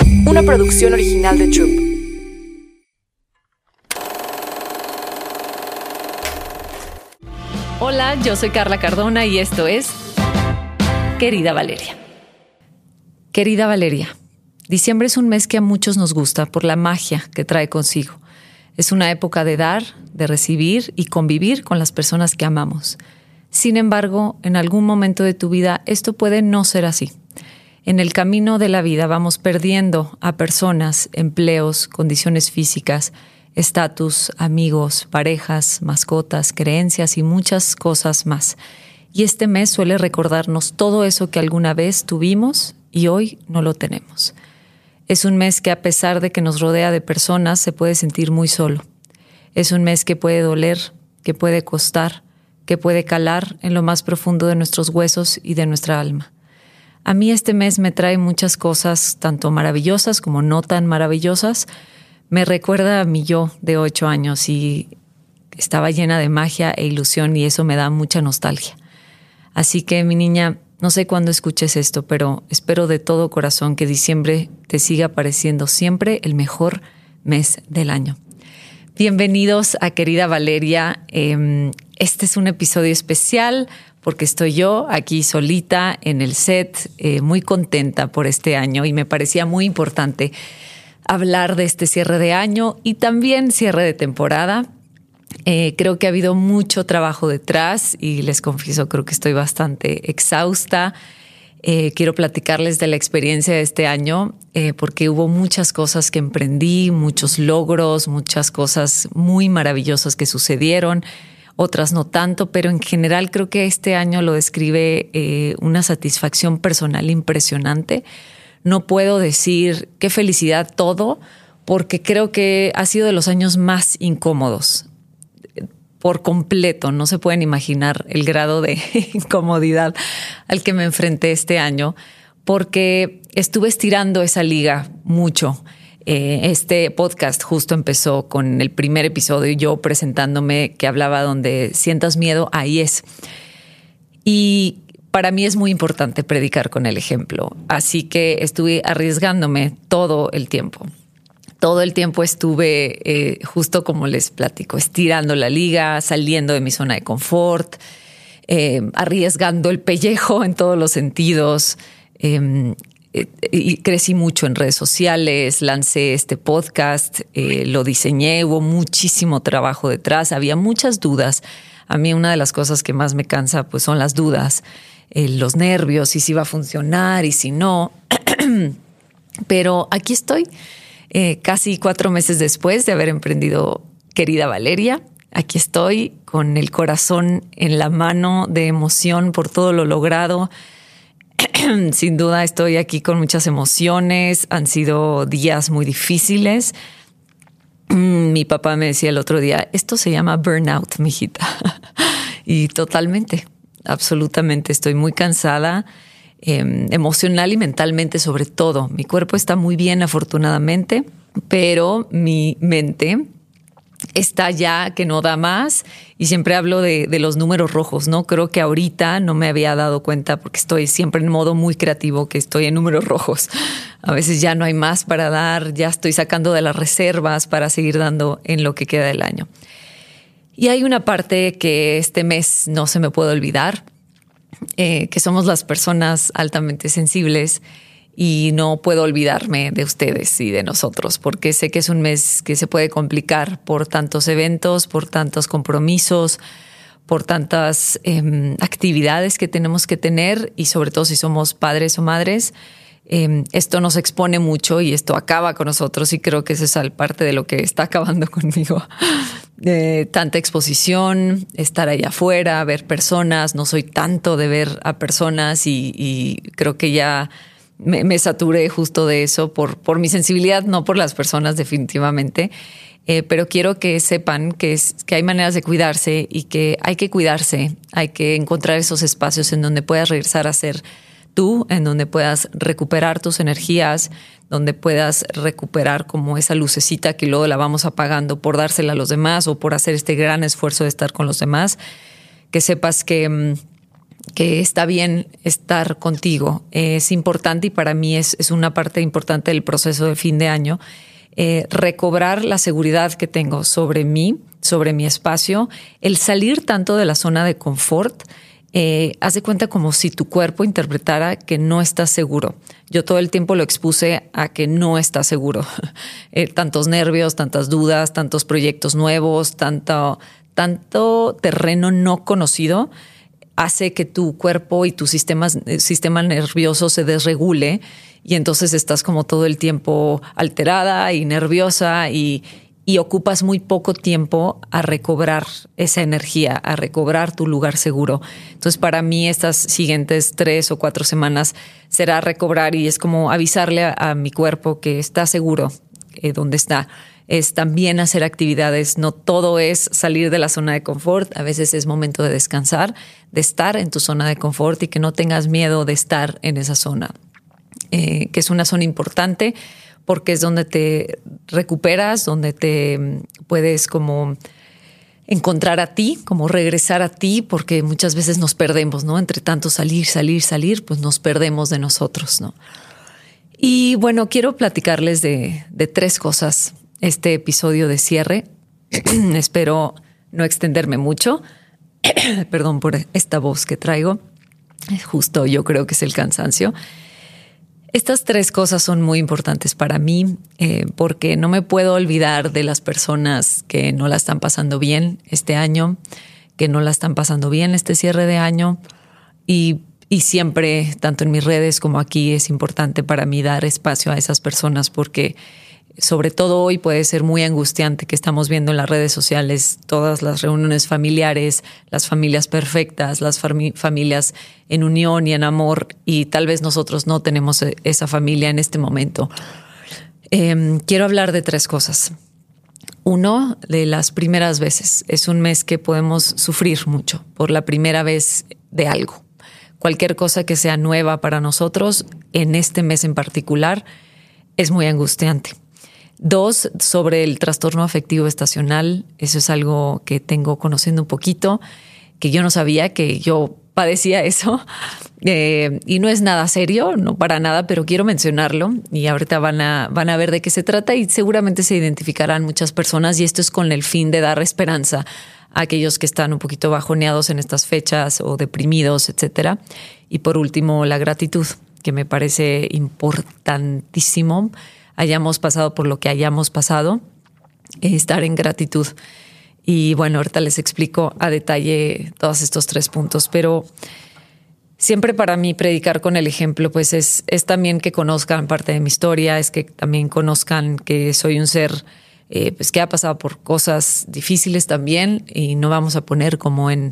una producción original de Troop. Hola, yo soy Carla Cardona y esto es Querida Valeria. Querida Valeria, diciembre es un mes que a muchos nos gusta por la magia que trae consigo. Es una época de dar, de recibir y convivir con las personas que amamos. Sin embargo, en algún momento de tu vida esto puede no ser así. En el camino de la vida vamos perdiendo a personas, empleos, condiciones físicas, estatus, amigos, parejas, mascotas, creencias y muchas cosas más. Y este mes suele recordarnos todo eso que alguna vez tuvimos y hoy no lo tenemos. Es un mes que, a pesar de que nos rodea de personas, se puede sentir muy solo. Es un mes que puede doler, que puede costar, que puede calar en lo más profundo de nuestros huesos y de nuestra alma. A mí este mes me trae muchas cosas, tanto maravillosas como no tan maravillosas. Me recuerda a mi yo de 8 años y estaba llena de magia e ilusión y eso me da mucha nostalgia. Así que, mi niña, no sé cuándo escuches esto, pero espero de todo corazón que diciembre te siga pareciendo siempre el mejor mes del año. Bienvenidos a Querida Valeria. Este es un episodio especial porque estoy yo aquí solita en el set, muy contenta por este año y me parecía muy importante hablar de este cierre de año y también cierre de temporada. Creo que ha habido mucho trabajo detrás y les confieso, creo que estoy bastante exhausta. Quiero platicarles de la experiencia de este año porque hubo muchas cosas que emprendí, muchos logros, muchas cosas muy maravillosas que sucedieron, otras no tanto, pero en general creo que este año lo describe una satisfacción personal impresionante. No puedo decir qué felicidad todo, porque creo que ha sido de los años más incómodos por completo. No se pueden imaginar el grado de incomodidad al que me enfrenté este año, porque estuve estirando esa liga mucho. Este podcast justo empezó con el primer episodio, yo presentándome, que hablaba donde sientas miedo, ahí es. Y para mí es muy importante predicar con el ejemplo, así que estuve arriesgándome todo el tiempo. Todo el tiempo estuve, justo como les platico, estirando la liga, saliendo de mi zona de confort, arriesgando el pellejo en todos los sentidos. Y crecí mucho en redes sociales, lancé este podcast, lo diseñé, hubo muchísimo trabajo detrás, había muchas dudas. A mí una de las cosas que más me cansa pues son las dudas, los nervios, y si va a funcionar y si no. Pero aquí estoy, casi 4 meses después de haber emprendido Querida Valeria. Aquí estoy con el corazón en la mano de emoción por todo lo logrado. Sin duda estoy aquí con muchas emociones. Han sido días muy difíciles. Mi papá me decía el otro día, esto se llama burnout, mijita. Y totalmente, absolutamente. Estoy muy cansada, emocional y mentalmente sobre todo. Mi cuerpo está muy bien, afortunadamente, pero mi mente está ya que no da más y siempre hablo de los números rojos, ¿no? Creo que ahorita no me había dado cuenta porque estoy siempre en modo muy creativo que estoy en números rojos. A veces ya no hay más para dar, ya estoy sacando de las reservas para seguir dando en lo que queda del año. Y hay una parte que este mes no se me puede olvidar, que somos las personas altamente sensibles. Y no puedo olvidarme de ustedes y de nosotros, porque sé que es un mes que se puede complicar por tantos eventos, por tantos compromisos, por tantas actividades que tenemos que tener y sobre todo si somos padres o madres. Esto nos expone mucho y esto acaba con nosotros y creo que eso es parte de lo que está acabando conmigo. Tanta exposición, estar allá afuera, ver personas. No soy tanto de ver a personas y creo que ya me saturé justo de eso por mi sensibilidad, no por las personas definitivamente, pero quiero que sepan que hay maneras de cuidarse y que hay que cuidarse, hay que encontrar esos espacios en donde puedas regresar a ser tú, en donde puedas recuperar tus energías, donde puedas recuperar como esa lucecita que luego la vamos apagando por dársela a los demás o por hacer este gran esfuerzo de estar con los demás, que sepas que que está bien estar contigo. Es importante y para mí es una parte importante del proceso de fin de año, recobrar la seguridad que tengo sobre mí, sobre mi espacio, el salir tanto de la zona de confort. Haz de cuenta como si tu cuerpo interpretara que no estás seguro. Yo todo el tiempo lo expuse a que no estás seguro. Tantos nervios, tantas dudas, tantos proyectos nuevos, tanto terreno no conocido hace que tu cuerpo y tu sistema nervioso se desregule y entonces estás como todo el tiempo alterada y nerviosa y ocupas muy poco tiempo a recobrar esa energía, a recobrar tu lugar seguro. Entonces, para mí estas siguientes 3 o 4 semanas será recobrar y es como avisarle a mi cuerpo que está seguro donde está. Es también hacer actividades, no todo es salir de la zona de confort, a veces es momento de descansar, de estar en tu zona de confort y que no tengas miedo de estar en esa zona, que es una zona importante porque es donde te recuperas, donde te puedes como encontrar a ti, como regresar a ti, porque muchas veces nos perdemos, ¿no? Entre tanto salir, pues nos perdemos de nosotros, ¿no? Y bueno, quiero platicarles de 3 cosas este episodio de cierre. Espero no extenderme mucho. Perdón por esta voz que traigo. Justo yo creo que es el cansancio. Estas 3 cosas son muy importantes para mí porque no me puedo olvidar de las personas que no la están pasando bien este año, que no la están pasando bien este cierre de año y siempre, tanto en mis redes como aquí, es importante para mí dar espacio a esas personas porque sobre todo hoy puede ser muy angustiante que estamos viendo en las redes sociales todas las reuniones familiares, las familias perfectas, las familias en unión y en amor y tal vez nosotros no tenemos esa familia en este momento. Quiero hablar de 3 cosas. 1, de las primeras veces. Es un mes que podemos sufrir mucho por la primera vez de algo. Cualquier cosa que sea nueva para nosotros en este mes en particular es muy angustiante. 2, sobre el trastorno afectivo estacional. Eso es algo que tengo conociendo un poquito, que yo no sabía que yo padecía eso. Y no es nada serio, no para nada, pero quiero mencionarlo. Y ahorita van a ver de qué se trata y seguramente se identificarán muchas personas. Y esto es con el fin de dar esperanza a aquellos que están un poquito bajoneados en estas fechas o deprimidos, etcétera. Y por último, la gratitud, que me parece importantísimo. Hayamos pasado por lo que hayamos pasado, estar en gratitud. Y bueno, ahorita les explico a detalle todos estos 3 puntos, pero siempre para mí predicar con el ejemplo, pues es también que conozcan parte de mi historia, es que también conozcan que soy un ser pues que ha pasado por cosas difíciles también y no vamos a poner como en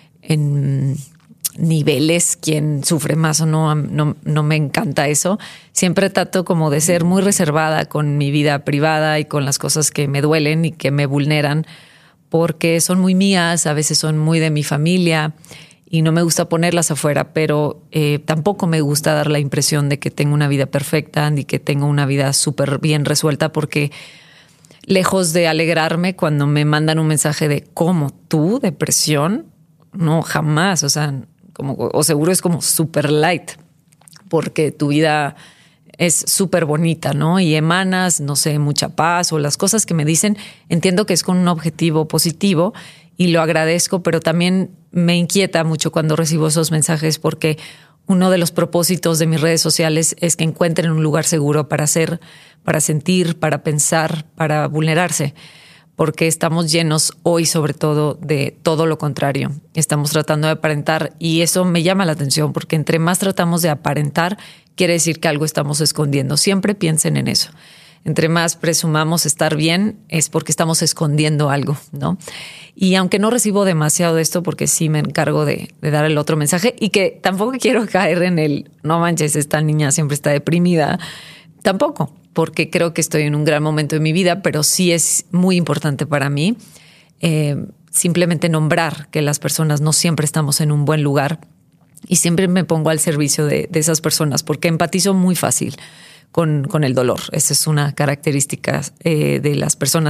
niveles quién sufre más o no me encanta eso. Siempre trato como de ser muy reservada con mi vida privada y con las cosas que me duelen y que me vulneran porque son muy mías, a veces son muy de mi familia y no me gusta ponerlas afuera, pero tampoco me gusta dar la impresión de que tengo una vida perfecta ni que tengo una vida súper bien resuelta porque lejos de alegrarme cuando me mandan un mensaje de ¿cómo tú? ¿Depresión? No, jamás, o seguro es como super light, porque tu vida es súper bonita, ¿no? Y emanas, no sé, mucha paz o las cosas que me dicen, entiendo que es con un objetivo positivo y lo agradezco, pero también me inquieta mucho cuando recibo esos mensajes porque uno de los propósitos de mis redes sociales es que encuentren un lugar seguro para ser, para sentir, para pensar, para vulnerarse. Porque estamos llenos hoy sobre todo de todo lo contrario. Estamos tratando de aparentar y eso me llama la atención porque entre más tratamos de aparentar, quiere decir que algo estamos escondiendo. Siempre piensen en eso. Entre más presumamos estar bien es porque estamos escondiendo algo, ¿no? Y aunque no recibo demasiado de esto porque sí me encargo de dar el otro mensaje y que tampoco quiero caer en el no manches, esta niña siempre está deprimida. Tampoco, porque creo que estoy en un gran momento de mi vida, pero sí es muy importante para mí simplemente nombrar que las personas no siempre estamos en un buen lugar y siempre me pongo al servicio de esas personas porque empatizo muy fácil con el dolor. Esa es una característica de las personas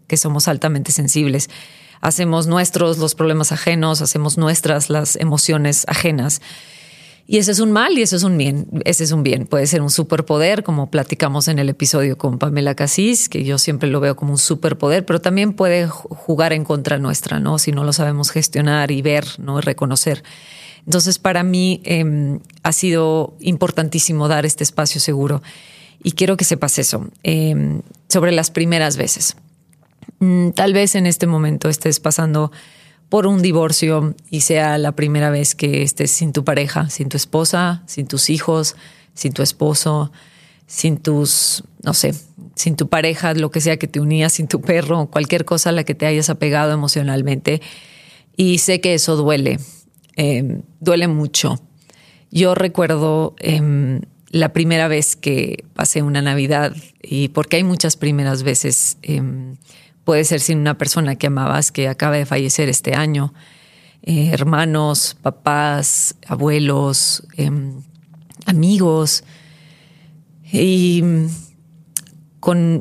que somos altamente sensibles. Hacemos nuestros los problemas ajenos, hacemos nuestras las emociones ajenas. Y ese es un mal y ese es un bien. Ese es un bien. Puede ser un superpoder, como platicamos en el episodio con Pamela Casís, que yo siempre lo veo como un superpoder, pero también puede jugar en contra nuestra, ¿no? Si no lo sabemos gestionar y ver, ¿no? Y reconocer. Entonces, para mí ha sido importantísimo dar este espacio seguro. Y quiero que sepas eso, sobre las primeras veces. Tal vez en este momento estés pasando por un divorcio y sea la primera vez que estés sin tu pareja, sin tu esposa, sin tus hijos, sin tu esposo, sin tus, no sé, sin tu pareja, lo que sea que te unía, sin tu perro, cualquier cosa a la que te hayas apegado emocionalmente. Y sé que eso duele, duele mucho. Yo recuerdo la primera vez que pasé una Navidad, y porque hay muchas primeras veces. Puede ser sin una persona que amabas que acaba de fallecer este año, hermanos, papás, abuelos, amigos. Y con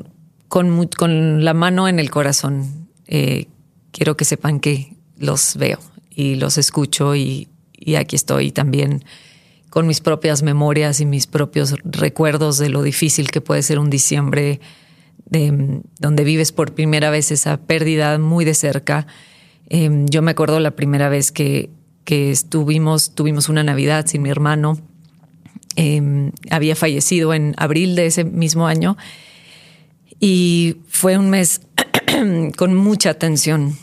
la mano en el corazón, quiero que sepan que los veo y los escucho y aquí estoy también con mis propias memorias y mis propios recuerdos de lo difícil que puede ser un diciembre donde vives por primera vez esa pérdida muy de cerca. Yo me acuerdo la primera vez que tuvimos una Navidad sin mi hermano. Había fallecido en abril de ese mismo año y fue un mes con mucha tensión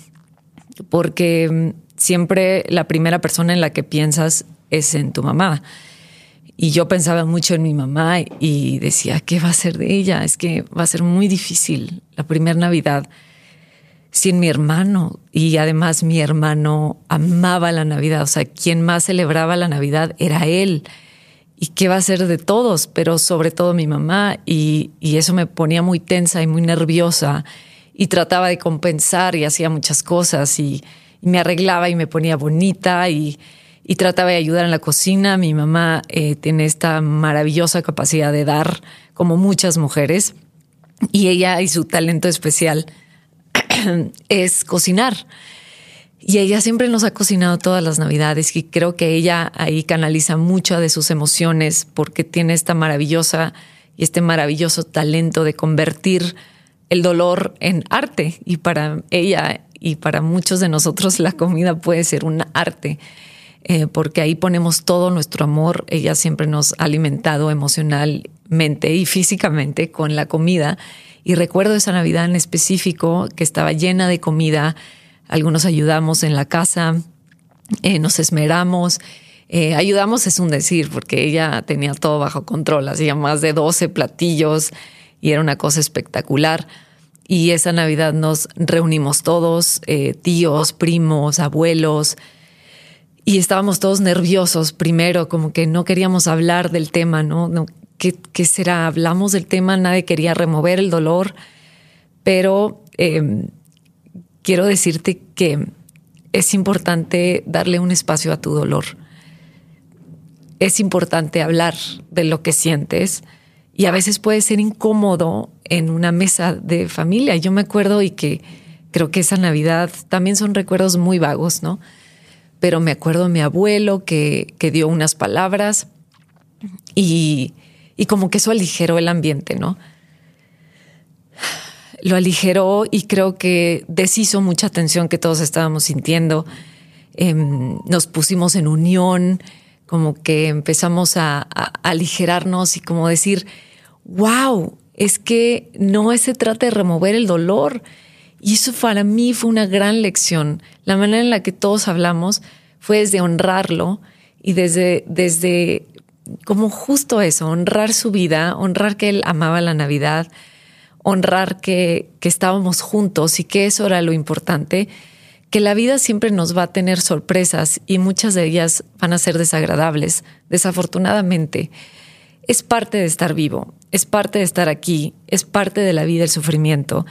porque siempre la primera persona en la que piensas es en tu mamá. Y yo pensaba mucho en mi mamá y decía, ¿qué va a ser de ella? Es que va a ser muy difícil la primera Navidad sin mi hermano. Y además mi hermano amaba la Navidad. O sea, quien más celebraba la Navidad era él. ¿Y qué va a ser de todos? Pero sobre todo mi mamá. Y eso me ponía muy tensa y muy nerviosa. Y trataba de compensar y hacía muchas cosas. Y me arreglaba y me ponía bonita y trataba de ayudar en la cocina. Mi mamá tiene esta maravillosa capacidad de dar, como muchas mujeres, y ella y su talento especial es cocinar. Y ella siempre nos ha cocinado todas las Navidades y creo que ella ahí canaliza muchas de sus emociones porque tiene esta maravillosa y este maravilloso talento de convertir el dolor en arte. Y para ella y para muchos de nosotros la comida puede ser un arte. Porque ahí ponemos todo nuestro amor. Ella siempre nos ha alimentado emocionalmente y físicamente con la comida. Y recuerdo esa Navidad en específico que estaba llena de comida. Algunos ayudamos en la casa, nos esmeramos. Ayudamos es un decir, porque ella tenía todo bajo control. Hacía más de 12 platillos y era una cosa espectacular. Y esa Navidad nos reunimos todos, tíos, primos, abuelos. Y estábamos todos nerviosos primero, como que no queríamos hablar del tema, ¿no? ¿Qué será? Hablamos del tema, nadie quería remover el dolor, pero quiero decirte que es importante darle un espacio a tu dolor. Es importante hablar de lo que sientes y a veces puede ser incómodo en una mesa de familia. Yo me acuerdo y que creo que esa Navidad también son recuerdos muy vagos, ¿no? Pero me acuerdo de mi abuelo que dio unas palabras y como que eso aligeró el ambiente, ¿no? Lo aligeró y creo que deshizo mucha tensión que todos estábamos sintiendo. Nos pusimos en unión, como que empezamos a aligerarnos y como decir, wow, es que no se trata de remover el dolor. Y eso para mí fue una gran lección. La manera en la que todos hablamos fue desde honrarlo y desde como justo eso, honrar su vida, honrar que él amaba la Navidad, honrar que estábamos juntos y que eso era lo importante, que la vida siempre nos va a tener sorpresas y muchas de ellas van a ser desagradables, desafortunadamente. Es parte de estar vivo, es parte de estar aquí, es parte de la vida el sufrimiento.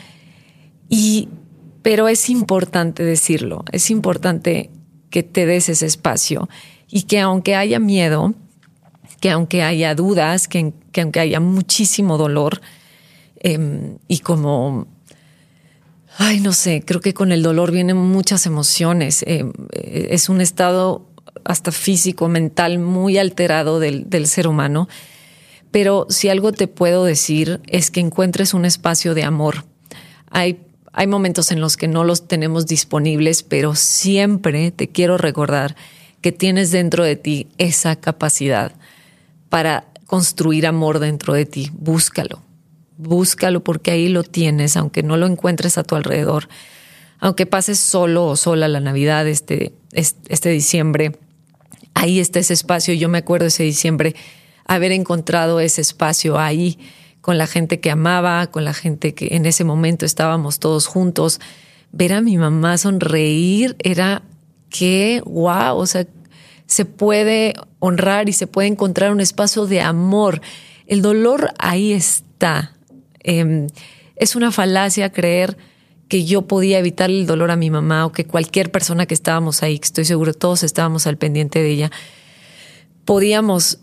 Pero es importante decirlo, es importante que te des ese espacio y que aunque haya miedo, que aunque haya dudas, que aunque haya muchísimo dolor y como Ay, no sé, creo que con el dolor vienen muchas emociones. Es un estado hasta físico, mental, muy alterado del ser humano. Pero si algo te puedo decir es que encuentres un espacio de amor. Hay momentos en los que no los tenemos disponibles, pero siempre te quiero recordar que tienes dentro de ti esa capacidad para construir amor dentro de ti. Búscalo. Búscalo porque ahí lo tienes, aunque no lo encuentres a tu alrededor. Aunque pases solo o sola la Navidad este diciembre, ahí está ese espacio. Yo me acuerdo ese diciembre haber encontrado ese espacio ahí con la gente que amaba, con la gente que en ese momento estábamos todos juntos. Ver a mi mamá sonreír era que, wow, o sea, se puede honrar y se puede encontrar un espacio de amor. El dolor ahí está. Es una falacia creer que yo podía evitar el dolor a mi mamá o que cualquier persona que estábamos ahí, que estoy seguro todos estábamos al pendiente de ella, podíamos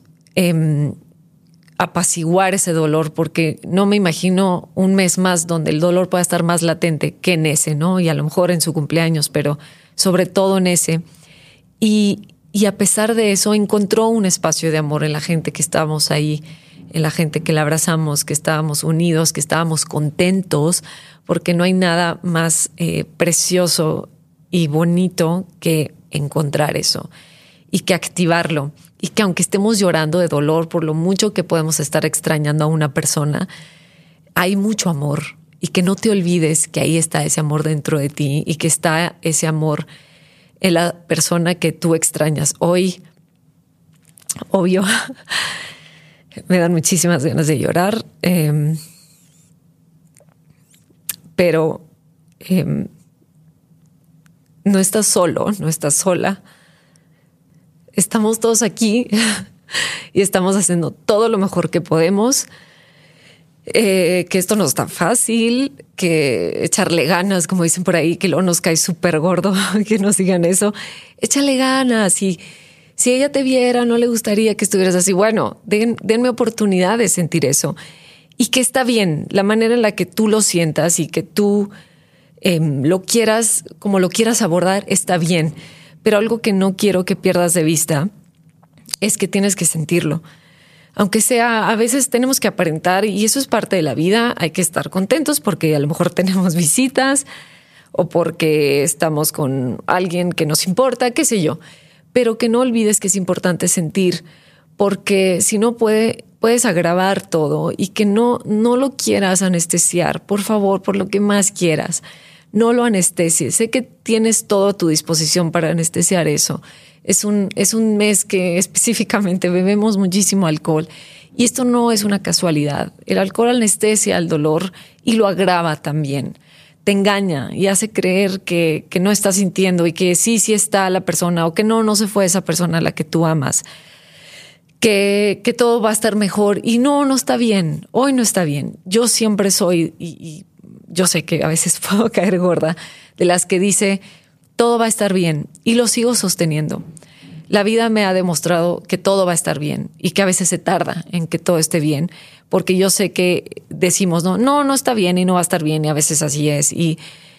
apaciguar ese dolor, porque no me imagino un mes más donde el dolor pueda estar más latente que en ese, ¿no? Y a lo mejor en su cumpleaños, pero sobre todo en ese. Y a pesar de eso, encontró un espacio de amor en la gente que estábamos ahí, en la gente que la abrazamos, que estábamos unidos, que estábamos contentos, porque no hay nada más precioso y bonito que encontrar eso y que activarlo. Y que aunque estemos llorando de dolor por lo mucho que podemos estar extrañando a una persona, hay mucho amor. Y que no te olvides que ahí está ese amor dentro de ti y que está ese amor en la persona que tú extrañas. Hoy, obvio, me dan muchísimas ganas de llorar, pero no estás solo, no estás sola. Estamos todos aquí y estamos haciendo todo lo mejor que podemos. Que esto no está fácil, que echarle ganas, como dicen por ahí, que luego nos cae súper gordo que nos digan eso. Échale ganas. Y si ella te viera, no le gustaría que estuvieras así. Bueno, denme oportunidad de sentir eso. Y que está bien, la manera en la que tú lo sientas y que tú lo quieras, como lo quieras abordar, está bien. Pero algo que no quiero que pierdas de vista es que tienes que sentirlo. Aunque sea, a veces tenemos que aparentar y eso es parte de la vida. Hay que estar contentos porque a lo mejor tenemos visitas o porque estamos con alguien que nos importa, qué sé yo. Pero que no olvides que es importante sentir, porque si no puedes agravar todo y que no lo quieras anestesiar. Por favor, por lo que más quieras. No lo anestesies. Sé que tienes todo a tu disposición para anestesiar eso. Es un mes que específicamente bebemos muchísimo alcohol y esto no es una casualidad. El alcohol anestesia el dolor y lo agrava también. Te engaña y hace creer que no estás sintiendo y que sí está la persona o que no se fue esa persona a la que tú amas. Que todo va a estar mejor y no está bien. Hoy no está bien. Yo siempre soy y yo sé que a veces puedo caer gorda, de las que dice todo va a estar bien y lo sigo sosteniendo. La vida me ha demostrado que todo va a estar bien y que a veces se tarda en que todo esté bien, porque yo sé que decimos no está bien y no va a estar bien y a veces así es. Y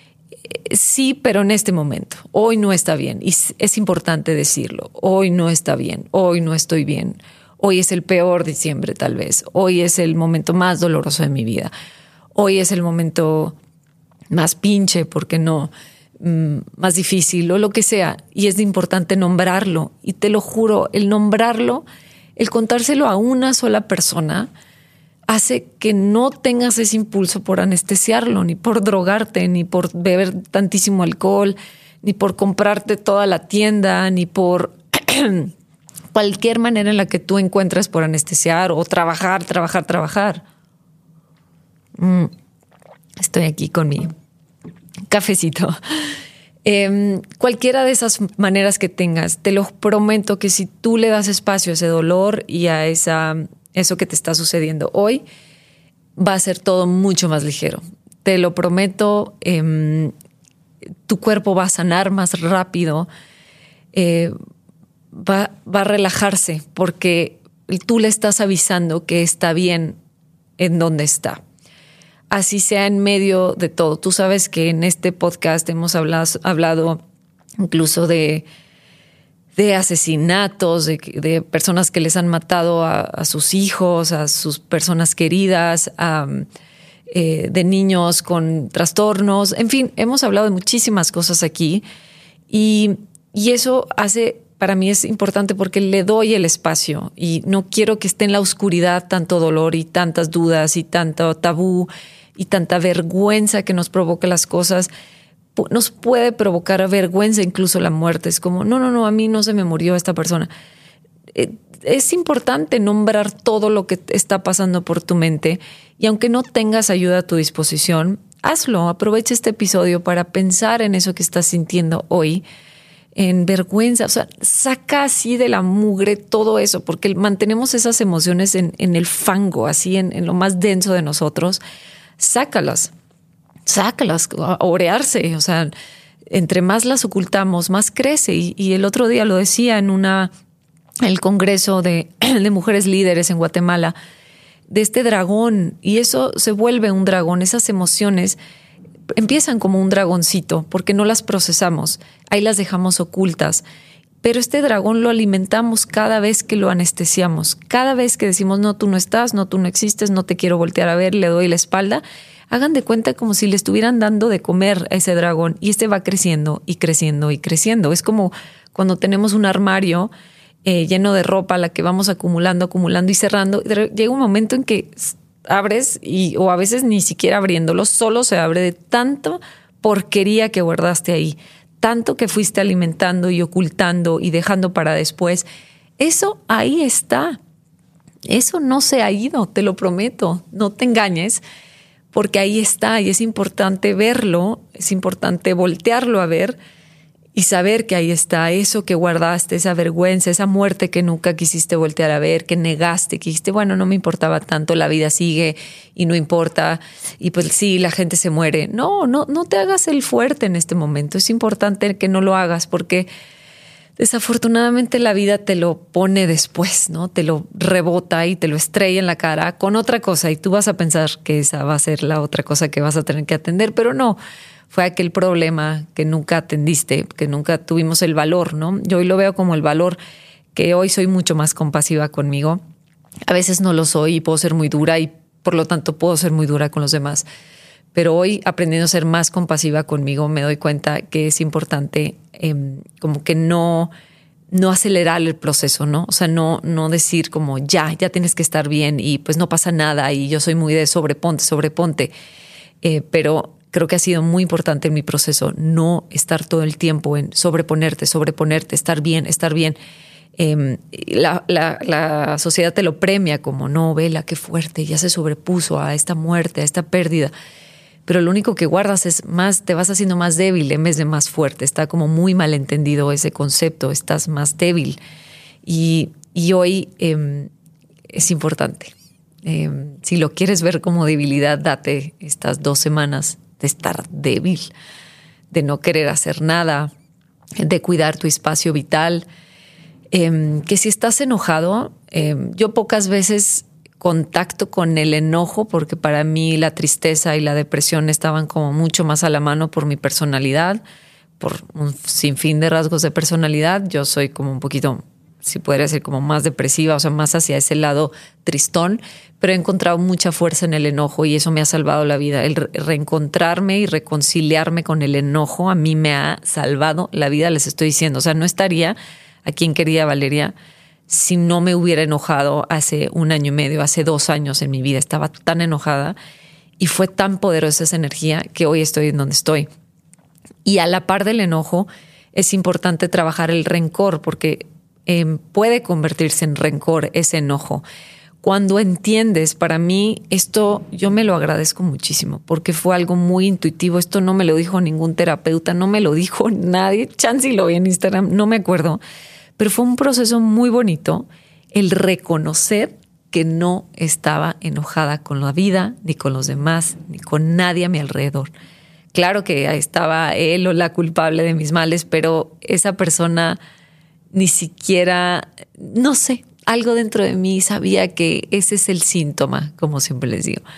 sí, pero en este momento, hoy no está bien y es importante decirlo. Hoy no está bien, hoy no estoy bien. Hoy es el peor diciembre tal vez. Hoy es el momento más doloroso de mi vida. Hoy es el momento más pinche, porque no, más difícil o lo que sea. Y es importante nombrarlo. Y te lo juro, el nombrarlo, el contárselo a una sola persona, hace que no tengas ese impulso por anestesiarlo, ni por drogarte, ni por beber tantísimo alcohol, ni por comprarte toda la tienda, ni por cualquier manera en la que tú encuentres por anestesiar o trabajar. Estoy aquí con mi cafecito. Cualquiera de esas maneras que tengas, te lo prometo que si tú le das espacio a ese dolor y a eso que te está sucediendo hoy, va a ser todo mucho más ligero. Te lo prometo, tu cuerpo va a sanar más rápido, va a relajarse porque tú le estás avisando que está bien en donde está. así sea en medio de todo. Tú sabes que en este podcast hemos hablado incluso de asesinatos, de personas que les han matado a sus hijos, a sus personas queridas, de niños con trastornos. En fin, hemos hablado de muchísimas cosas aquí y eso para mí es importante porque le doy el espacio y no quiero que esté en la oscuridad tanto dolor y tantas dudas y tanto tabú y tanta vergüenza que nos provoca las cosas. Nos puede provocar vergüenza incluso la muerte. Es como, no, a mí no se me murió esta persona. Es importante nombrar todo lo que está pasando por tu mente y aunque no tengas ayuda a tu disposición, hazlo. Aprovecha este episodio para pensar en eso que estás sintiendo hoy, en vergüenza. O sea, saca así de la mugre todo eso, porque mantenemos esas emociones en el fango, así en lo más denso de nosotros. Sácalas, a orearse. O sea, entre más las ocultamos, más crece. Y el otro día lo decía en el Congreso de Mujeres Líderes en Guatemala, de este dragón, y eso se vuelve un dragón. Esas emociones empiezan como un dragoncito porque no las procesamos, ahí las dejamos ocultas. Pero este dragón lo alimentamos cada vez que lo anestesiamos, cada vez que decimos no, tú no estás, no, tú no existes, no te quiero voltear a ver, le doy la espalda. Hagan de cuenta como si le estuvieran dando de comer a ese dragón y este va creciendo y creciendo y creciendo. Es como cuando tenemos un armario lleno de ropa, la que vamos acumulando y cerrando. Llega un momento en que abres o a veces ni siquiera abriéndolo, solo se abre de tanto porquería que guardaste ahí, tanto que fuiste alimentando y ocultando y dejando para después. Eso ahí está. Eso no se ha ido, te lo prometo. No te engañes, porque ahí está y es importante verlo, es importante voltearlo a ver y saber que ahí está eso que guardaste, esa vergüenza, esa muerte que nunca quisiste voltear a ver, que negaste, que dijiste, bueno, no me importaba tanto, la vida sigue y no importa. Y pues sí, la gente se muere. No te hagas el fuerte en este momento. Es importante que no lo hagas porque desafortunadamente la vida te lo pone después, ¿no? Te lo rebota y te lo estrella en la cara con otra cosa y tú vas a pensar que esa va a ser la otra cosa que vas a tener que atender, pero no. Fue aquel problema que nunca atendiste, que nunca tuvimos el valor, ¿no? Yo hoy lo veo como el valor, que hoy soy mucho más compasiva conmigo. A veces no lo soy y puedo ser muy dura y por lo tanto puedo ser muy dura con los demás. Pero hoy, aprendiendo a ser más compasiva conmigo, me doy cuenta que es importante como que no acelerar el proceso, ¿no? O sea, no decir como ya tienes que estar bien y pues no pasa nada y yo soy muy de sobreponte. Pero creo que ha sido muy importante en mi proceso no estar todo el tiempo en sobreponerte, estar bien. La sociedad te lo premia como no, vela, qué fuerte, ya se sobrepuso a esta muerte, a esta pérdida. Pero lo único que guardas es más, te vas haciendo más débil en vez de más fuerte. Está como muy mal entendido ese concepto, estás más débil. Y hoy es importante. Si lo quieres ver como debilidad, date estas 2 semanas de estar débil, de no querer hacer nada, de cuidar tu espacio vital. Que si estás enojado, yo pocas veces contacto con el enojo porque para mí la tristeza y la depresión estaban como mucho más a la mano por mi personalidad, por un sinfín de rasgos de personalidad. Yo soy como un poquito, si podría decir, como más depresiva, o sea, más hacia ese lado tristón, pero he encontrado mucha fuerza en el enojo y eso me ha salvado la vida. El reencontrarme y reconciliarme con el enojo a mí me ha salvado la vida, les estoy diciendo. O sea, no estaría aquí en Querida Valeria si no me hubiera enojado hace 1 año y medio, hace 2 años en mi vida. Estaba tan enojada y fue tan poderosa esa energía que hoy estoy en donde estoy. Y a la par del enojo es importante trabajar el rencor porque puede convertirse en rencor ese enojo. Cuando entiendes, para mí esto yo me lo agradezco muchísimo porque fue algo muy intuitivo. Esto no me lo dijo ningún terapeuta, no me lo dijo nadie. Chansey lo vi en Instagram, no me acuerdo. Pero fue un proceso muy bonito el reconocer que no estaba enojada con la vida, ni con los demás, ni con nadie a mi alrededor. Claro que estaba él o la culpable de mis males, pero esa persona ni siquiera, no sé, algo dentro de mí sabía que ese es el síntoma, como siempre les digo.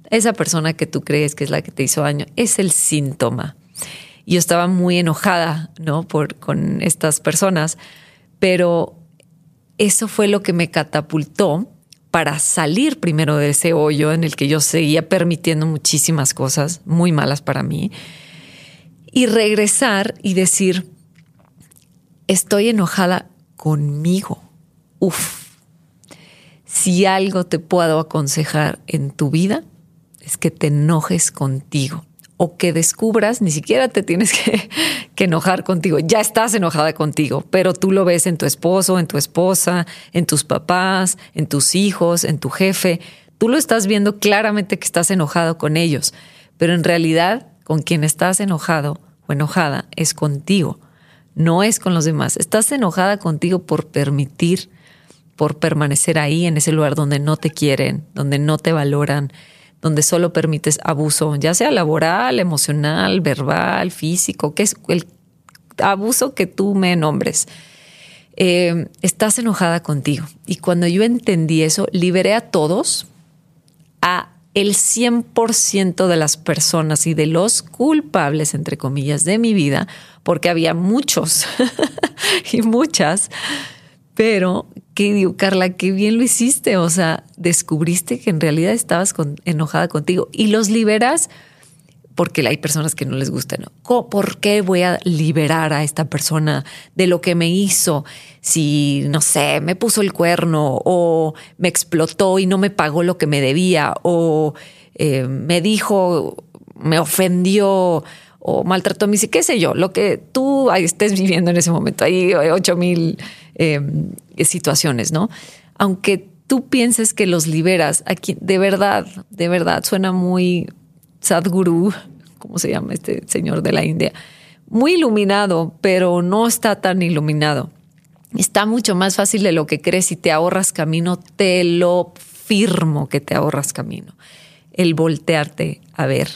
esa persona que tú crees que es la que te hizo daño es el síntoma. Yo estaba muy enojada, ¿no? con estas personas, pero eso fue lo que me catapultó para salir primero de ese hoyo en el que yo seguía permitiendo muchísimas cosas muy malas para mí y regresar y decir, estoy enojada conmigo. Si algo te puedo aconsejar en tu vida es que te enojes contigo o que descubras, ni siquiera te tienes que enojar contigo. Ya estás enojada contigo, pero tú lo ves en tu esposo, en tu esposa, en tus papás, en tus hijos, en tu jefe. Tú lo estás viendo claramente que estás enojado con ellos, pero en realidad con quien estás enojado o enojada es contigo, no es con los demás. Estás enojada contigo por permitir, por permanecer ahí en ese lugar donde no te quieren, donde no te valoran, donde solo permites abuso, ya sea laboral, emocional, verbal, físico, que es el abuso que tú me nombres. Estás enojada contigo. Y cuando yo entendí eso, liberé a todos, a el 100% de las personas y de los culpables, entre comillas, de mi vida, porque había muchos y muchas, pero que digo, Carla, qué bien lo hiciste. O sea, descubriste que en realidad estabas enojada contigo y los liberas porque hay personas que no les gusta, ¿no? ¿Por qué voy a liberar a esta persona de lo que me hizo? Si, no sé, me puso el cuerno o me explotó y no me pagó lo que me debía o me dijo, me ofendió o maltrató a mí, qué sé yo, lo que tú estés viviendo en ese momento. Hay 8,000 situaciones, ¿no? Aunque tú pienses que los liberas, aquí de verdad, suena muy Sadhguru, ¿cómo se llama este señor de la India? Muy iluminado, pero no está tan iluminado. Está mucho más fácil de lo que crees y te ahorras camino, te lo firmo que te ahorras camino. El voltearte a ver.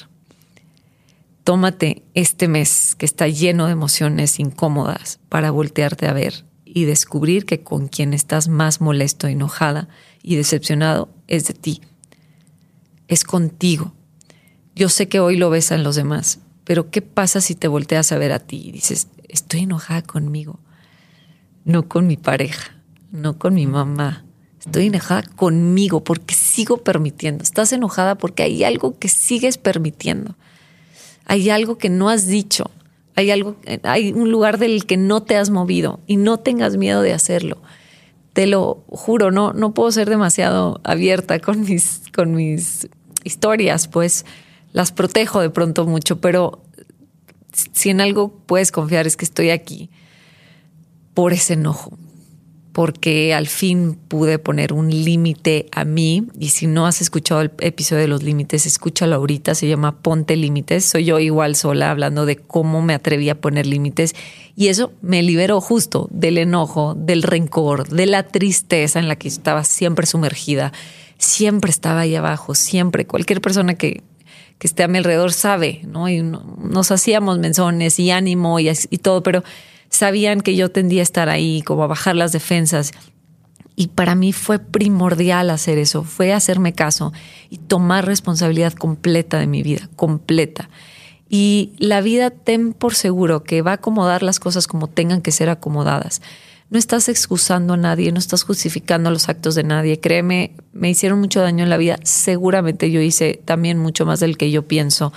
Tómate este mes que está lleno de emociones incómodas para voltearte a ver y descubrir que con quien estás más molesto, enojada y decepcionado es de ti. Es contigo. Yo sé que hoy lo ves en los demás, pero ¿qué pasa si te volteas a ver a ti y dices, estoy enojada conmigo, no con mi pareja, no con mi mamá? Estoy enojada conmigo porque sigo permitiendo. Estás enojada porque hay algo que sigues permitiendo. Hay algo que no has dicho. Hay un lugar del que no te has movido y no tengas miedo de hacerlo. Te lo juro, no puedo ser demasiado abierta con mis historias, pues las protejo de pronto mucho, pero si en algo puedes confiar es que estoy aquí por ese enojo, porque al fin pude poner un límite a mí. Y si no has escuchado el episodio de los límites, escúchalo ahorita, se llama Ponte Límites. Soy yo igual sola hablando de cómo me atreví a poner límites y eso me liberó justo del enojo, del rencor, de la tristeza en la que estaba siempre sumergida. Siempre estaba ahí abajo, siempre. Cualquier persona que esté a mi alrededor sabe, ¿no? Y nos hacíamos menzones y ánimo y todo, pero sabían que yo tendía a estar ahí, como a bajar las defensas. Y para mí fue primordial hacer eso, fue hacerme caso y tomar responsabilidad completa de mi vida, completa. Y la vida, ten por seguro que va a acomodar las cosas como tengan que ser acomodadas. No estás excusando a nadie, no estás justificando los actos de nadie. Créeme, me hicieron mucho daño en la vida. Seguramente yo hice también mucho más del que yo pienso.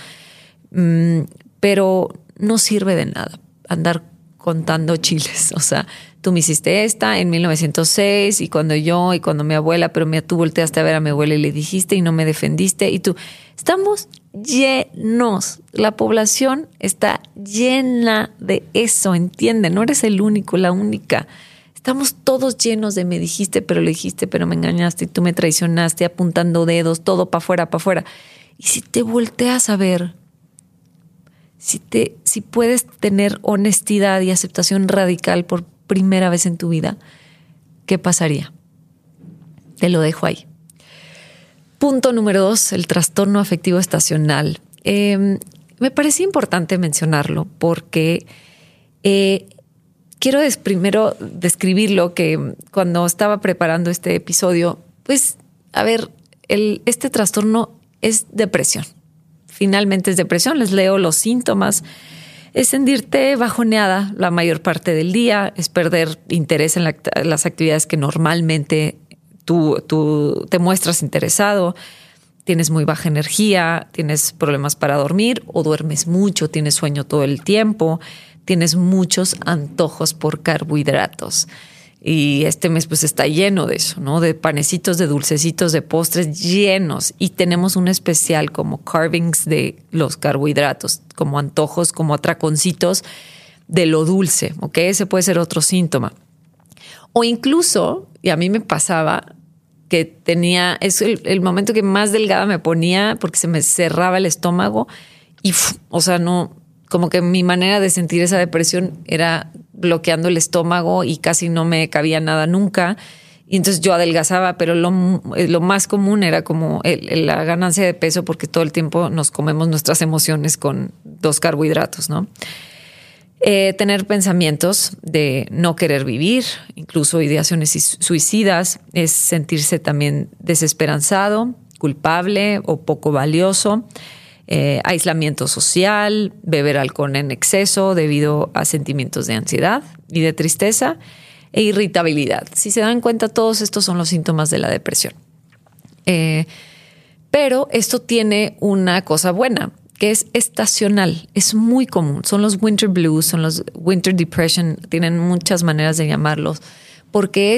Pero no sirve de nada andar contando chiles. O sea, tú me hiciste esta en 1906 y cuando mi abuela, pero tú volteaste a ver a mi abuela y le dijiste y no me defendiste y tú. Estamos llenos. La población está llena de eso, ¿entiende? No eres el único, la única. Estamos todos llenos de me dijiste, pero le dijiste, pero me engañaste y tú me traicionaste, apuntando dedos, todo para afuera, para afuera. Y si te volteas a ver, si puedes tener honestidad y aceptación radical por primera vez en tu vida, ¿qué pasaría? Te lo dejo ahí. Punto número 2, el trastorno afectivo estacional. Me parece importante mencionarlo porque quiero primero describirlo, que cuando estaba preparando este episodio, pues, a ver, este trastorno es depresión. Finalmente es depresión. Les leo los síntomas. Es sentirte bajoneada la mayor parte del día, es perder interés en las actividades que normalmente tú te muestras interesado, tienes muy baja energía, tienes problemas para dormir o duermes mucho, tienes sueño todo el tiempo, tienes muchos antojos por carbohidratos. Y este mes pues está lleno de eso, ¿no? De panecitos, de dulcecitos, de postres llenos. Y tenemos un especial como carvings de los carbohidratos, como antojos, como atraconcitos de lo dulce, ¿ok? Ese puede ser otro síntoma. O incluso, y a mí me pasaba que tenía, es el momento que más delgada me ponía porque se me cerraba el estómago y, o sea, no, como que mi manera de sentir esa depresión era bloqueando el estómago y casi no me cabía nada nunca. Y entonces yo adelgazaba, pero lo más común era como la ganancia de peso porque todo el tiempo nos comemos nuestras emociones con 2 carbohidratos, ¿no? Tener pensamientos de no querer vivir, incluso ideaciones suicidas, es sentirse también desesperanzado, culpable o poco valioso. Aislamiento social, beber alcohol en exceso debido a sentimientos de ansiedad y de tristeza e irritabilidad. Si se dan cuenta, todos estos son los síntomas de la depresión. Pero esto tiene una cosa buena, que es estacional, es muy común. Son los winter blues, son los winter depression, tienen muchas maneras de llamarlos, porque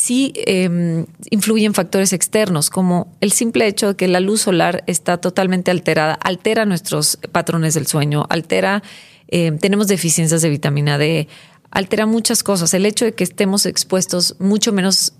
influyen factores externos, como el simple hecho de que la luz solar está totalmente alterada, altera nuestros patrones del sueño, tenemos deficiencias de vitamina D, altera muchas cosas. El hecho de que estemos expuestos mucho menos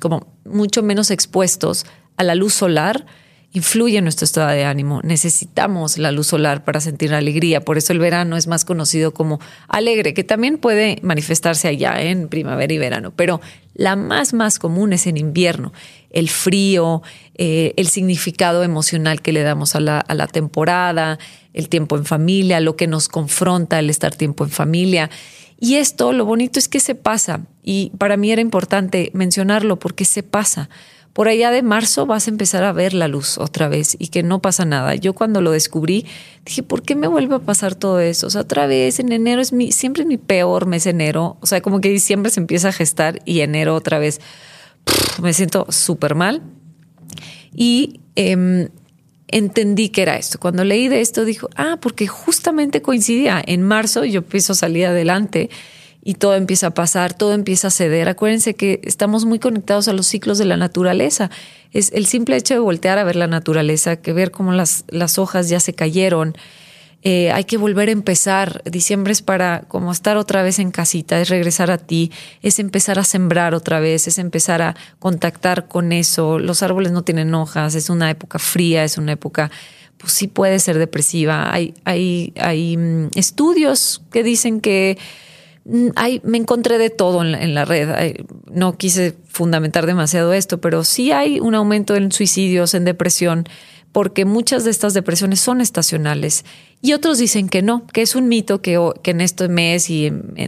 expuestos a la luz solar influye en nuestro estado de ánimo. Necesitamos la luz solar para sentir alegría. Por eso el verano es más conocido como alegre, que también puede manifestarse allá en primavera y verano. Pero la más común es en invierno. El frío, el significado emocional que le damos a la temporada, el tiempo en familia, lo que nos confronta el estar tiempo en familia. Y esto, lo bonito es que se pasa. Y para mí era importante mencionarlo porque se pasa. Por allá de marzo vas a empezar a ver la luz otra vez y que no pasa nada. Yo cuando lo descubrí dije, ¿por qué me vuelve a pasar todo eso? O sea, otra vez en enero siempre es mi peor mes enero. O sea, como que diciembre se empieza a gestar y enero otra vez me siento súper mal. Y entendí que era esto. Cuando leí de esto dijo, porque justamente coincidía. En marzo yo empiezo a salir adelante y todo empieza a pasar, todo empieza a ceder. Acuérdense que estamos muy conectados a los ciclos de la naturaleza. Es el simple hecho de voltear a ver la naturaleza, que ver cómo las hojas ya se cayeron. Hay que volver a empezar. Diciembre es para como estar otra vez en casita, es regresar a ti, es empezar a sembrar otra vez, es empezar a contactar con eso. Los árboles no tienen hojas, es una época fría, es una época, pues sí puede ser depresiva. Hay estudios que dicen que me encontré de todo en la red. No quise fundamentar demasiado esto, pero sí hay un aumento en suicidios, en depresión, porque muchas de estas depresiones son estacionales. Y otros dicen que no, que es un mito que en este mes y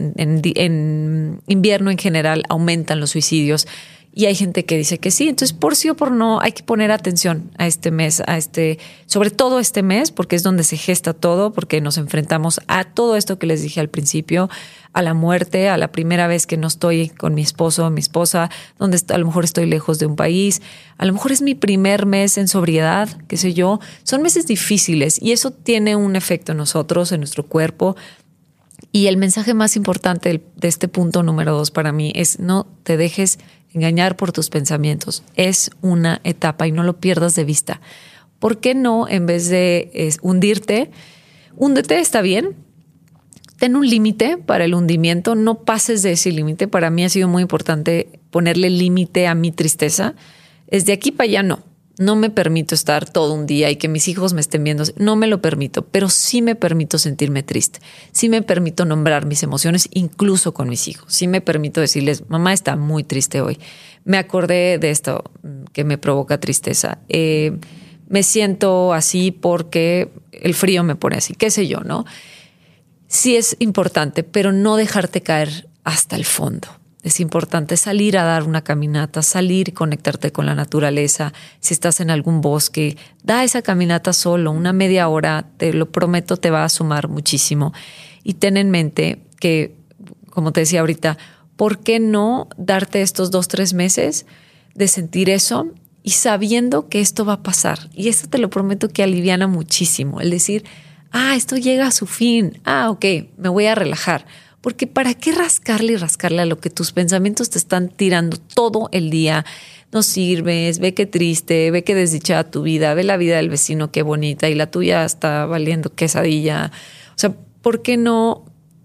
en invierno en general aumentan los suicidios. Y hay gente que dice que sí. Entonces, por sí o por no, hay que poner atención a este mes, sobre todo este mes, porque es donde se gesta todo, porque nos enfrentamos a todo esto que les dije al principio, a la muerte, a la primera vez que no estoy con mi esposo o mi esposa, donde a lo mejor estoy lejos de un país, a lo mejor es mi primer mes en sobriedad, qué sé yo. Son meses difíciles y eso tiene un efecto en nosotros, en nuestro cuerpo. Y el mensaje más importante de este punto número 2 para mí es no te dejes engañar por tus pensamientos. Es una etapa y no lo pierdas de vista. ¿Por qué no, en vez de hundirte, húndete, está bien? Ten un límite para el hundimiento, no pases de ese límite. Para mí ha sido muy importante ponerle límite a mi tristeza. Desde aquí para allá no me permito estar todo un día y que mis hijos me estén viendo. No me lo permito, pero sí me permito sentirme triste. Sí me permito nombrar mis emociones, incluso con mis hijos. Sí me permito decirles, mamá está muy triste hoy. Me acordé de esto que me provoca tristeza. Me siento así porque el frío me pone así, qué sé yo, ¿no? Sí es importante, pero no dejarte caer hasta el fondo. Es importante salir a dar una caminata, salir y conectarte con la naturaleza. Si estás en algún bosque, da esa caminata solo, una media hora, te lo prometo, te va a sumar muchísimo. Y ten en mente que, como te decía ahorita, ¿por qué no darte estos 2-3 meses de sentir eso y sabiendo que esto va a pasar? Y esto te lo prometo que aliviana muchísimo. El decir, esto llega a su fin. Ok, me voy a relajar. Porque ¿para qué rascarle y rascarle a lo que tus pensamientos te están tirando todo el día? No sirves, ve qué triste, ve qué desdichada tu vida, ve la vida del vecino qué bonita y la tuya está valiendo quesadilla. O sea, ¿por qué no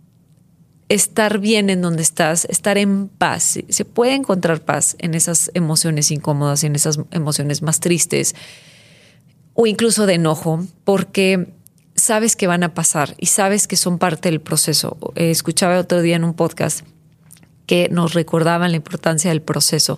estar bien en donde estás, estar en paz? Se puede encontrar paz en esas emociones incómodas, en esas emociones más tristes o incluso de enojo, porque sabes que van a pasar y sabes que son parte del proceso. Escuchaba otro día en un podcast que nos recordaban la importancia del proceso.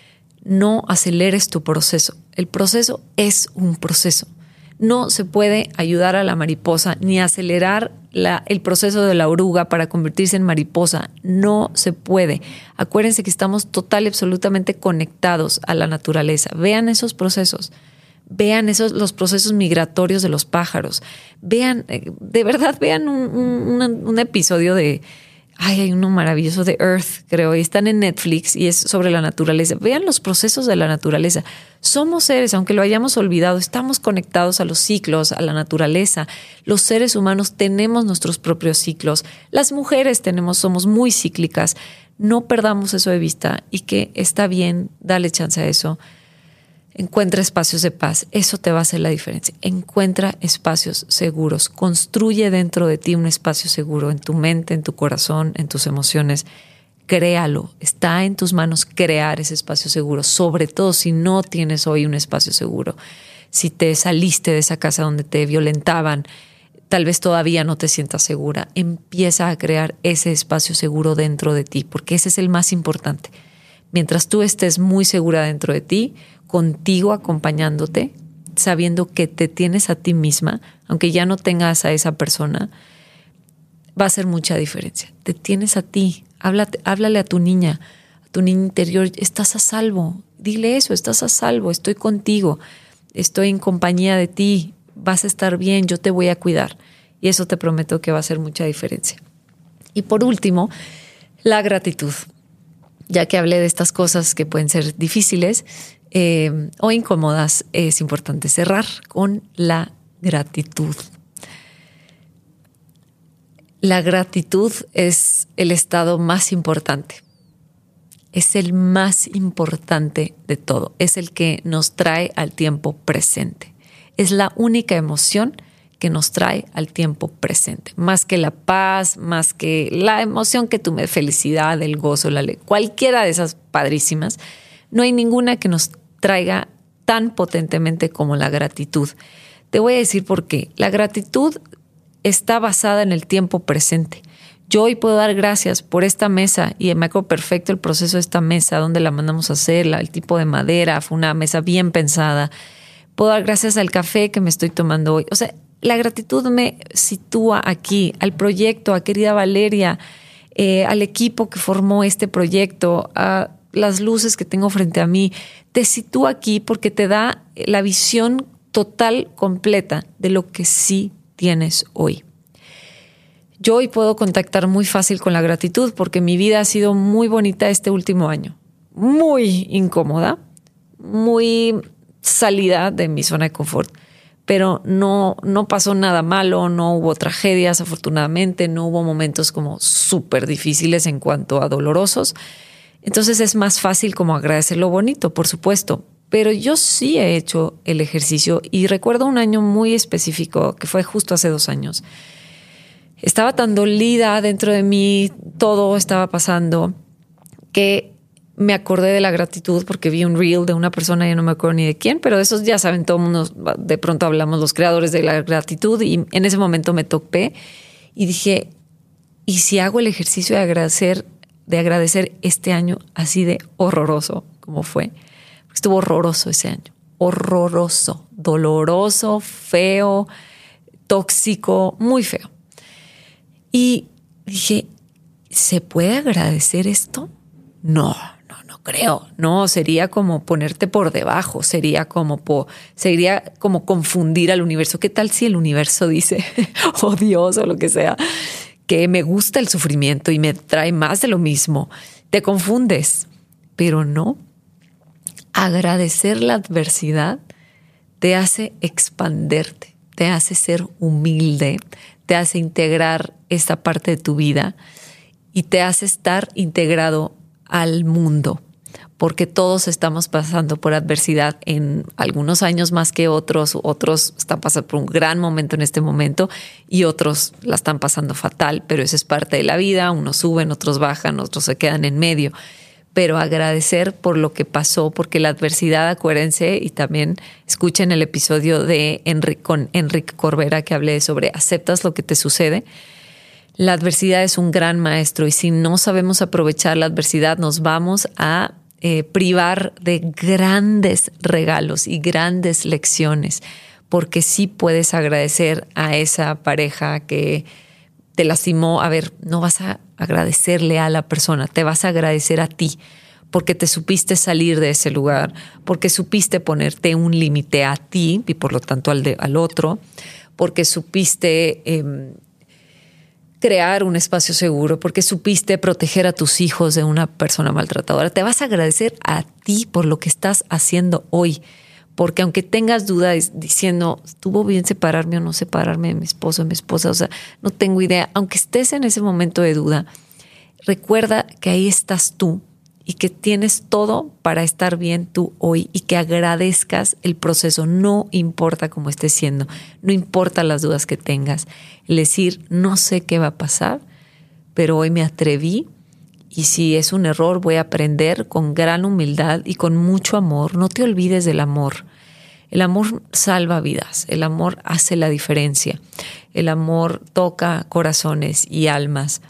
No aceleres tu proceso. El proceso es un proceso. No se puede ayudar a la mariposa ni acelerar el proceso de la oruga para convertirse en mariposa. No se puede. Acuérdense que estamos total y absolutamente conectados a la naturaleza. Vean esos procesos. Vean los procesos migratorios de los pájaros. Vean, de verdad, vean un episodio de... hay uno maravilloso de Earth, creo, y están en Netflix y es sobre la naturaleza. Vean los procesos de la naturaleza. Somos seres, aunque lo hayamos olvidado, estamos conectados a los ciclos, a la naturaleza. Los seres humanos tenemos nuestros propios ciclos. Las mujeres somos muy cíclicas. No perdamos eso de vista y que está bien, dale chance a eso. Encuentra espacios de paz. Eso te va a hacer la diferencia. Encuentra espacios seguros. Construye dentro de ti un espacio seguro en tu mente, en tu corazón, en tus emociones. Créalo. Está en tus manos crear ese espacio seguro. Sobre todo si no tienes hoy un espacio seguro. Si te saliste de esa casa donde te violentaban, tal vez todavía no te sientas segura. Empieza a crear ese espacio seguro dentro de ti, porque ese es el más importante. Mientras tú estés muy segura dentro de ti, contigo acompañándote, sabiendo que te tienes a ti misma, aunque ya no tengas a esa persona, va a hacer mucha diferencia. Te tienes a ti, háblale a tu niña interior, estás a salvo, dile eso, estás a salvo, estoy contigo, estoy en compañía de ti, vas a estar bien, yo te voy a cuidar. Y eso te prometo que va a hacer mucha diferencia. Y por último, la gratitud. Ya que hablé de estas cosas que pueden ser difíciles o incómodas, es importante cerrar con la gratitud. La gratitud es el estado más importante. Es el más importante de todo. Es el que nos trae al tiempo presente. Es la única emoción que nos trae al tiempo presente. Más que la paz, más que la emoción que tú me felicidad, el gozo, cualquiera de esas padrísimas, no hay ninguna que nos traiga tan potentemente como la gratitud. Te voy a decir por qué. La gratitud está basada en el tiempo presente. Yo hoy puedo dar gracias por esta mesa y me acuerdo perfecto el proceso de esta mesa, dónde la mandamos a hacer, el tipo de madera, fue una mesa bien pensada. Puedo dar gracias al café que me estoy tomando hoy. O sea, la gratitud me sitúa aquí, al proyecto, a querida Valeria, al equipo que formó este proyecto, a las luces que tengo frente a mí. Te sitúa aquí porque te da la visión total, completa de lo que sí tienes hoy. Yo hoy puedo contactar muy fácil con la gratitud porque mi vida ha sido muy bonita este último año. Muy incómoda, muy salida de mi zona de confort. Pero no pasó nada malo, no hubo tragedias, afortunadamente, no hubo momentos como súper difíciles en cuanto a dolorosos. Entonces es más fácil como agradecer lo bonito, por supuesto. Pero yo sí he hecho el ejercicio y recuerdo un año muy específico que fue justo hace 2 años. Estaba tan dolida dentro de mí, todo estaba pasando, que me acordé de la gratitud porque vi un reel de una persona, ya no me acuerdo ni de quién, pero de esos ya saben, todo el mundo, de pronto hablamos los creadores de la gratitud y en ese momento me topé y dije, ¿y si hago el ejercicio de agradecer este año así de horroroso como fue? Estuvo horroroso ese año, horroroso, doloroso, feo, tóxico, muy feo. Y dije, ¿se puede agradecer esto? No creo. No, sería como ponerte por debajo, sería como confundir al universo. ¿Qué tal si el universo dice, oh Dios o lo que sea, que me gusta el sufrimiento y me trae más de lo mismo? Te confundes, pero no. Agradecer la adversidad te hace expanderte, te hace ser humilde, te hace integrar esta parte de tu vida y te hace estar integrado al mundo, porque todos estamos pasando por adversidad en algunos años más que otros están pasando por un gran momento en este momento y otros la están pasando fatal, pero eso es parte de la vida, unos suben, otros bajan, otros se quedan en medio. Pero agradecer por lo que pasó, porque la adversidad, acuérdense, y también escuchen el episodio con Enrique Corbera que hablé sobre aceptas lo que te sucede. La adversidad es un gran maestro y si no sabemos aprovechar la adversidad nos vamos a privar de grandes regalos y grandes lecciones, porque sí puedes agradecer a esa pareja que te lastimó. A ver, no vas a agradecerle a la persona, te vas a agradecer a ti, porque te supiste salir de ese lugar, porque supiste ponerte un límite a ti y por lo tanto al otro, porque supiste crear un espacio seguro, porque supiste proteger a tus hijos de una persona maltratadora. Te vas a agradecer a ti por lo que estás haciendo hoy, porque aunque tengas dudas diciendo, ¿estuvo bien separarme o no separarme de mi esposo o mi esposa? O sea, no tengo idea. Aunque estés en ese momento de duda, recuerda que ahí estás tú y que tienes todo para estar bien tú hoy y que agradezcas el proceso. No importa cómo estés siendo, no importa las dudas que tengas. El decir, no sé qué va a pasar, pero hoy me atreví y si es un error voy a aprender con gran humildad y con mucho amor. No te olvides del amor. El amor salva vidas, el amor hace la diferencia. El amor toca corazones y almas.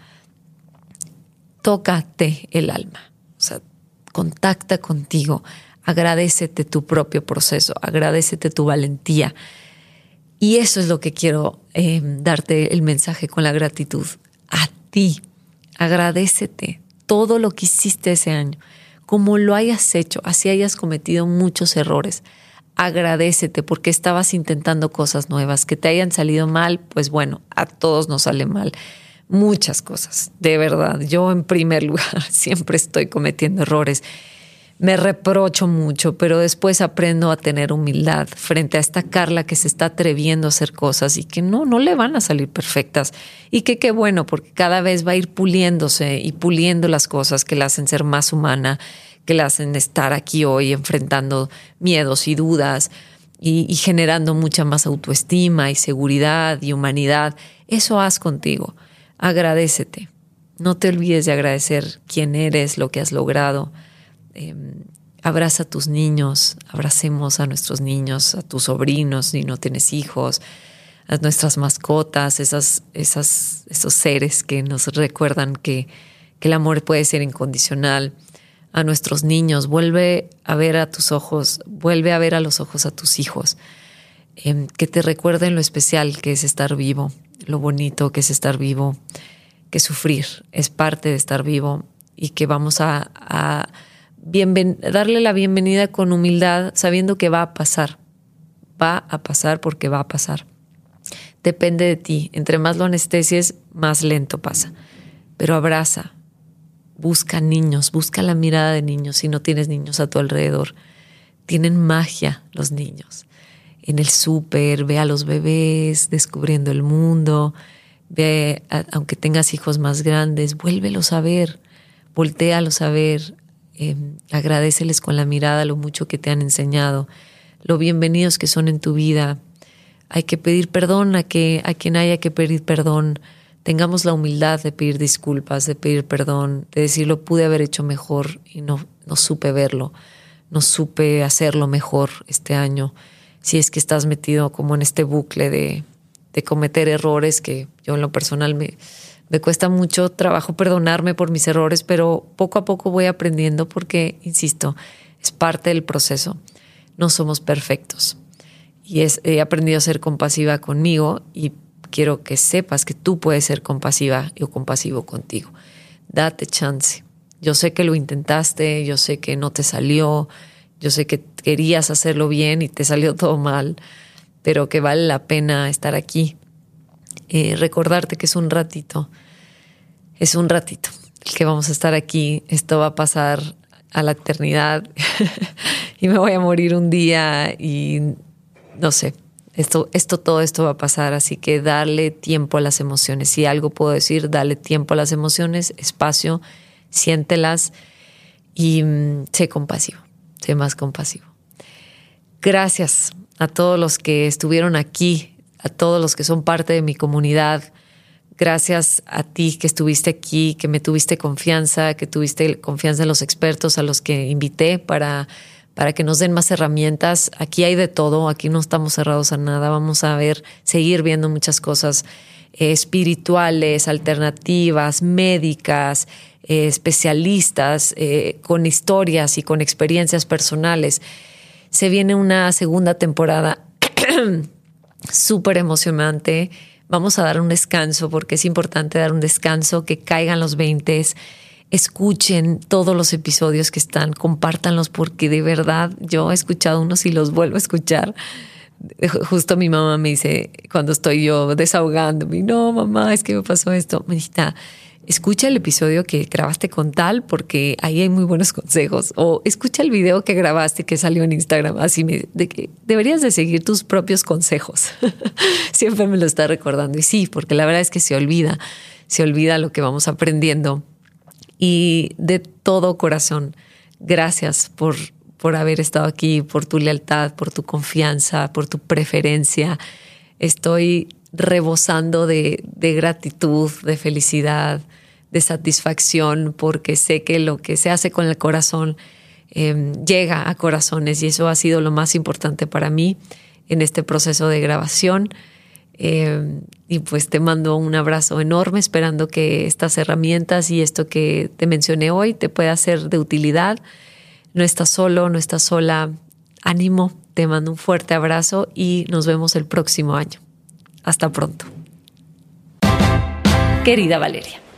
Tócate el alma. O sea, contacta contigo, agradécete tu propio proceso, agradécete tu valentía. Y eso es lo que quiero darte el mensaje con la gratitud. A ti, agradécete todo lo que hiciste ese año, como lo hayas hecho, así hayas cometido muchos errores. Agradécete porque estabas intentando cosas nuevas, que te hayan salido mal, pues bueno, a todos nos sale mal. Muchas cosas, de verdad. Yo en primer lugar siempre estoy cometiendo errores. Me reprocho mucho, pero después aprendo a tener humildad frente a esta Carla que se está atreviendo a hacer cosas y que no le van a salir perfectas. Y que qué bueno, porque cada vez va a ir puliéndose y puliendo las cosas que la hacen ser más humana, que la hacen estar aquí hoy enfrentando miedos y dudas y generando mucha más autoestima y seguridad y humanidad. Eso haz contigo. Agradécete. No te olvides de agradecer quién eres, lo que has logrado. Abraza a tus niños, abracemos a nuestros niños, a tus sobrinos si no tienes hijos, a nuestras mascotas, esos seres que nos recuerdan que el amor puede ser incondicional. A nuestros niños, vuelve a ver a tus ojos, vuelve a ver a los ojos a tus hijos, que te recuerden lo especial que es estar vivo, lo bonito que es estar vivo, que sufrir es parte de estar vivo y que vamos a darle la bienvenida con humildad, sabiendo que va a pasar porque va a pasar. Depende de ti. Entre más lo anestesies, más lento pasa. Pero abraza, busca niños, busca la mirada de niños si no tienes niños a tu alrededor. Tienen magia los niños. En el súper, ve a los bebés descubriendo el mundo, aunque tengas hijos más grandes, vuélvelos a ver, voltéalos a ver, agradéceles con la mirada lo mucho que te han enseñado, lo bienvenidos que son en tu vida. Hay que pedir perdón a quien haya que pedir perdón. Tengamos la humildad de pedir disculpas, de pedir perdón, de decir lo pude haber hecho mejor y no supe verlo, no supe hacerlo mejor este año. Si es que estás metido como en este bucle de cometer errores, que yo en lo personal me cuesta mucho trabajo perdonarme por mis errores, pero poco a poco voy aprendiendo porque, insisto, es parte del proceso. No somos perfectos. Y he aprendido a ser compasiva conmigo y quiero que sepas que tú puedes ser compasiva o compasivo contigo. Date chance. Yo sé que lo intentaste, yo sé que no te salió, yo sé que querías hacerlo bien y te salió todo mal, pero que vale la pena estar aquí. Recordarte que es un ratito el que vamos a estar aquí. Esto va a pasar a la eternidad y me voy a morir un día y no sé, todo esto va a pasar, así que darle tiempo a las emociones. Si algo puedo decir, dale tiempo a las emociones, espacio, siéntelas y sé compasivo, sé más compasivo. Gracias a todos los que estuvieron aquí, a todos los que son parte de mi comunidad. Gracias a ti que estuviste aquí, que me tuviste confianza, que tuviste confianza en los expertos a los que invité para que nos den más herramientas. Aquí hay de todo, aquí no estamos cerrados a nada. Vamos a seguir viendo muchas cosas espirituales, alternativas, médicas, especialistas, con historias y con experiencias personales. Se viene una segunda temporada súper emocionante. Vamos a dar un descanso porque es importante dar un descanso, que caigan los 20s. Escuchen todos los episodios que están, compártanlos porque de verdad yo he escuchado unos y los vuelvo a escuchar. Justo mi mamá me dice, cuando estoy yo desahogándome, no mamá, es que me pasó esto. Me dice, escucha el episodio que grabaste con tal porque ahí hay muy buenos consejos. O escucha el video que grabaste que salió en Instagram. Así de que deberías de seguir tus propios consejos. Siempre me lo está recordando. Y sí, porque la verdad es que se olvida lo que vamos aprendiendo. Y de todo corazón, gracias por haber estado aquí, por tu lealtad, por tu confianza, por tu preferencia. Estoy rebosando de gratitud, de felicidad, de satisfacción, porque sé que lo que se hace con el corazón llega a corazones y eso ha sido lo más importante para mí en este proceso de grabación. Y pues te mando un abrazo enorme, esperando que estas herramientas y esto que te mencioné hoy te pueda ser de utilidad. No estás solo, no estás sola. Ánimo, te mando un fuerte abrazo y nos vemos el próximo año. Hasta pronto. Querida Valeria.